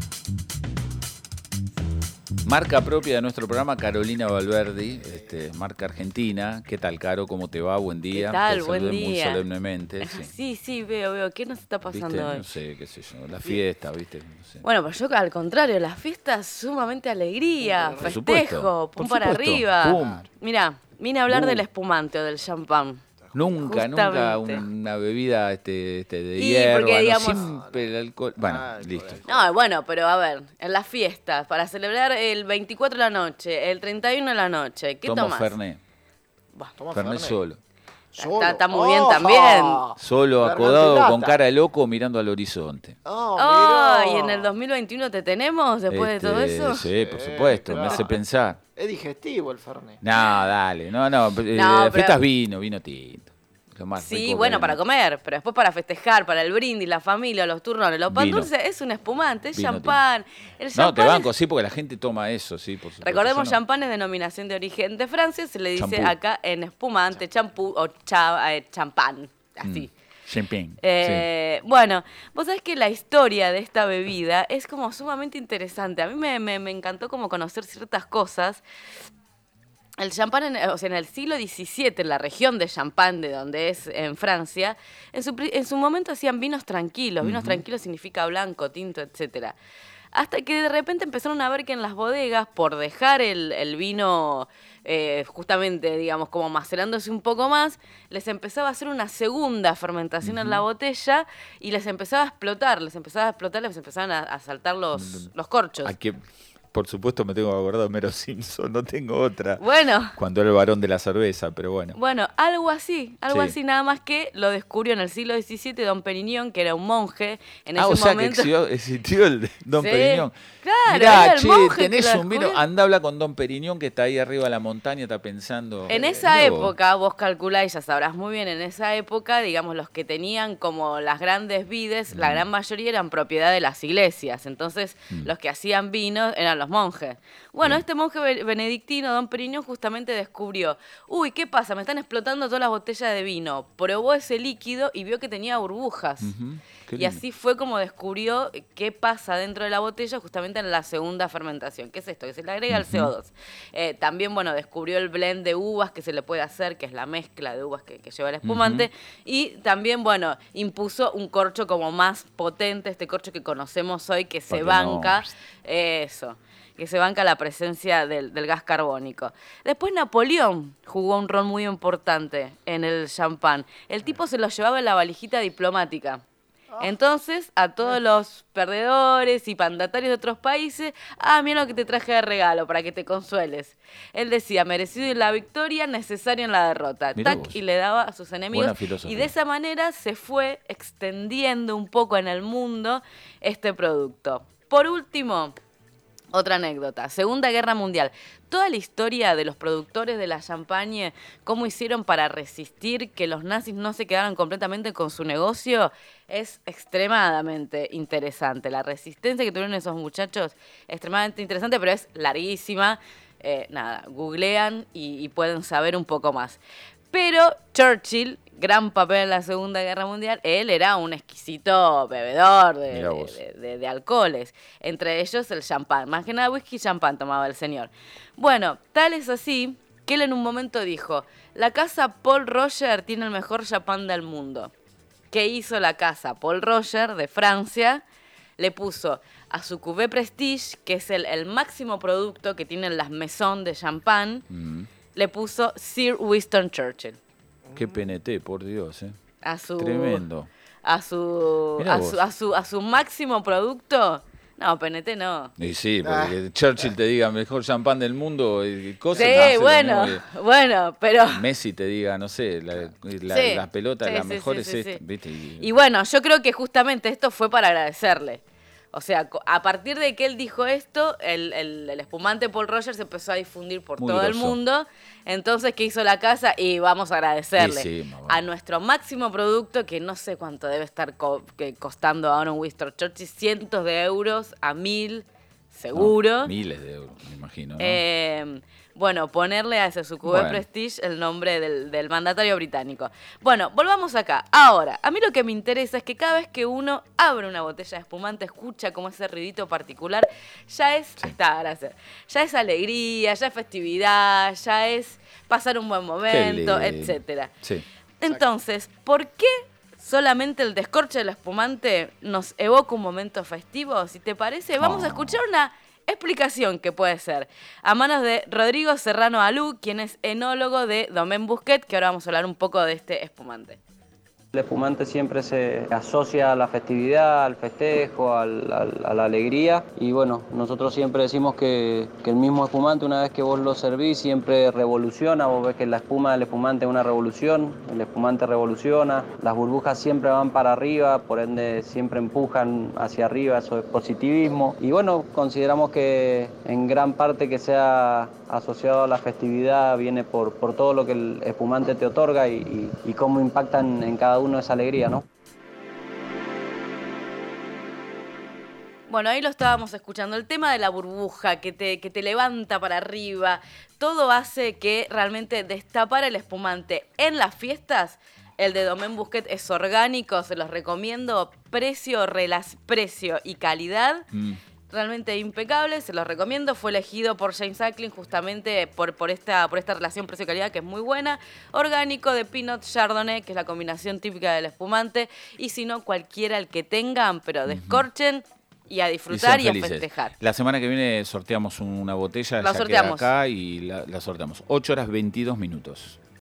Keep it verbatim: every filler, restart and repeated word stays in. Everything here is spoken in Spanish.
Marca propia de nuestro programa, Carolina Valverdi, este, marca argentina. ¿Qué tal, Caro? ¿Cómo te va? Buen día. ¿Qué tal? Te Buen saludé día. muy solemnemente. Sí. sí, sí, veo, veo. ¿Qué nos está pasando ¿Viste? hoy? No sé, qué sé yo. La fiesta, ¿viste? No sé. Bueno, pues yo al contrario, la fiesta es sumamente alegría, Por festejo, supuesto, pum por para supuesto. arriba. Pum. Mirá, vine a hablar Uh. del espumante o del champán. Nunca, nunca Justamente. una bebida este, este, de Y hierba, porque, no, digamos- siempre el alcohol. Bueno, listo. No, bueno, pero a ver, en las fiestas, para celebrar el veinticuatro de la noche, el treinta y uno de la noche, ¿qué Tomo tomás? Fernet. Buah, Toma Fernet solo. Está- está muy bien también. Solo, La acodado, Garganta con Lata. cara de loco, mirando al horizonte. Oh, Oh, mirá. ¿y en el dos mil veintiuno te tenemos después Este, de todo eso? Sí, por Sí, supuesto, me claro. hace pensar. Es digestivo el Fernet. No, dale, no, no, eh, No, pero- fiestas vino, vino tinto. Lo más Sí, rico que bueno, hay, para ¿no? comer, pero después para festejar, para el brindis, la familia, los turrones, los pan Vino. dulces, es un espumante, es Vino champán. El No, te champán banco, es- sí, porque la gente toma eso, sí, por supuesto. Recordemos, Yo no. champán es denominación de origen de Francia, se le dice Champú. acá en espumante, champú o cha- eh, champán, así. Mm, champagne. Eh, Bueno, vos sabés que la historia de esta bebida es como sumamente interesante. A mí me, me- me encantó como conocer ciertas cosas. El champán, en, o sea, en el siglo diecisiete, en la región de Champagne, de donde es en Francia, en su, pri- en su momento hacían vinos tranquilos. Vinos tranquilos significa blanco, tinto, etcétera. Hasta que de repente empezaron a ver que en las bodegas, por dejar el, el vino eh, justamente, digamos, como macerándose un poco más, les empezaba a hacer una segunda fermentación en la botella y les empezaba a explotar, les empezaba a explotar, les empezaban a, a saltar los, los corchos. A que, por supuesto, me tengo que acordar de Homero Simpson, no tengo otra. Bueno. Cuando era el varón de la cerveza, pero bueno. Bueno, algo así, algo Sí. así, nada más que lo descubrió en el siglo diecisiete Don Perignon, que era un monje en Ah, ese o sea momento. que existió, existió el Don Sí, Perignon. claro, Mirá, era el che, monje que tenés lo un vino, descubrió. anda habla con Don Perignon que está ahí arriba de la montaña, está pensando. En eh, esa mirá vos. época, vos calculáis, ya sabrás muy bien, en esa época, digamos, los que tenían como las grandes vides, Mm. la gran mayoría eran propiedad de las iglesias. Entonces, los que hacían vino eran los monjes. Bueno, Bien. este monje be- benedictino, Don Perignon, justamente descubrió, uy, ¿qué pasa? Me están explotando todas las botellas de vino. Probó ese líquido y vio que tenía burbujas. Ujú, qué Y lindo. así fue como descubrió qué pasa dentro de la botella justamente en la segunda fermentación. ¿Qué es esto? Que se le agrega el C O dos. Eh, también, bueno, descubrió el blend de uvas que se le puede hacer, que es la mezcla de uvas que, que lleva el espumante. Y también, bueno, impuso un corcho como más potente, este corcho que conocemos hoy, que se Porque banca. no. Eso. Que se banca la presencia del, del gas carbónico. Después Napoleón jugó un rol muy importante en el champán. El tipo se lo llevaba en la valijita diplomática. Entonces, a todos los perdedores y mandatarios de otros países, ah, mira lo que te traje de regalo para que te consueles. Él decía, merecido en la victoria, necesario en la derrota. Mirá Tac, vos. y le daba a sus Buena enemigos. filosofía. Y de esa manera se fue extendiendo un poco en el mundo este producto. Por último, otra anécdota. Segunda Guerra Mundial. Toda la historia de los productores de la champagne, cómo hicieron para resistir que los nazis no se quedaran completamente con su negocio, es extremadamente interesante. La resistencia que tuvieron esos muchachos es extremadamente interesante, pero es larguísima. Eh, nada, googlean y, y pueden saber un poco más. Pero Churchill, gran papel en la Segunda Guerra Mundial, él era un exquisito bebedor de, Mirá vos. de- de- de alcoholes, entre ellos el champán. Más que nada whisky y champán tomaba el señor. Bueno, tal es así que él en un momento dijo, la casa Paul Roger tiene el mejor champán del mundo. ¿Qué hizo la casa Paul Roger de Francia? Le puso a su Cuvée Prestige, que es el, el máximo producto que tienen las Maison de champán, Mm, le puso Sir Winston Churchill. qué P N T, por Dios, eh. A su, Tremendo. A su, Mirá a vos. su, a su, a su máximo producto. No, P N T no. Y sí, porque Churchill te diga mejor champán del mundo, y cosas. Sí, no hace lo bueno, mismo bueno, pero... que Messi te diga, no sé, la, la, Sí, la pelota, sí, la sí, mejor sí, es sí, esta, sí. ¿viste? Y- Y bueno, yo creo que justamente esto fue para agradecerle. O sea, co- a partir de que él dijo esto, el, el- el espumante Paul Rogers se empezó a difundir por Muy todo el groso. mundo. Entonces, ¿qué hizo la casa? Y vamos a agradecerle Sí, sí, mamá. a nuestro máximo producto, que no sé cuánto debe estar co- que costando ahora un Winston Churchill, cientos de euros a mil, seguro. No, miles de euros, me imagino, ¿no? Eh, bueno, ponerle a ese Sucubé Bueno. Prestige el nombre del, del mandatario británico. Bueno, volvamos acá. Ahora, a mí lo que me interesa es que cada vez que uno abre una botella de espumante, escucha como ese ruidito particular, ya es, Sí. hasta gracias, ya es alegría, ya es festividad, ya es pasar un buen momento, Qué lindo. etcétera. Sí. Entonces, ¿por qué solamente el descorche del espumante nos evoca un momento festivo? Si te parece, vamos Oh. a escuchar una explicación que puede ser a manos de Rodrigo Serrano Alú, quien es enólogo de Domaine Bousquet, que ahora vamos a hablar un poco de este espumante. El espumante siempre se asocia a la festividad, al festejo, al, al, a la alegría y bueno, nosotros siempre decimos que, que el mismo espumante una vez que vos lo servís siempre revoluciona, vos ves que la espuma del espumante es una revolución, el espumante revoluciona, las burbujas siempre van para arriba, por ende siempre empujan hacia arriba, eso es positivismo y bueno, consideramos que en gran parte que sea asociado a la festividad viene por, por todo lo que el espumante te otorga y, y, y cómo impactan en cada uno esa alegría, ¿no? Bueno, ahí lo estábamos escuchando, el tema de la burbuja que te, que te levanta para arriba, todo hace que realmente destapar el espumante en las fiestas. El de Domaine Bousquet es orgánico, se los recomiendo, precio, relas, precio y calidad. Mm. Realmente impecable, se los recomiendo. Fue elegido por James Acklin justamente por, por, esta, por esta relación precio-calidad que es muy buena. Orgánico de Pinot Chardonnay, que es la combinación típica del espumante. Y si no, cualquiera el que tengan, pero descorchen y a Y disfrutar sean y, a felices. festejar. La semana que viene sorteamos una botella, La ya sorteamos. queda acá y la, la sorteamos. ocho horas veintidós minutos.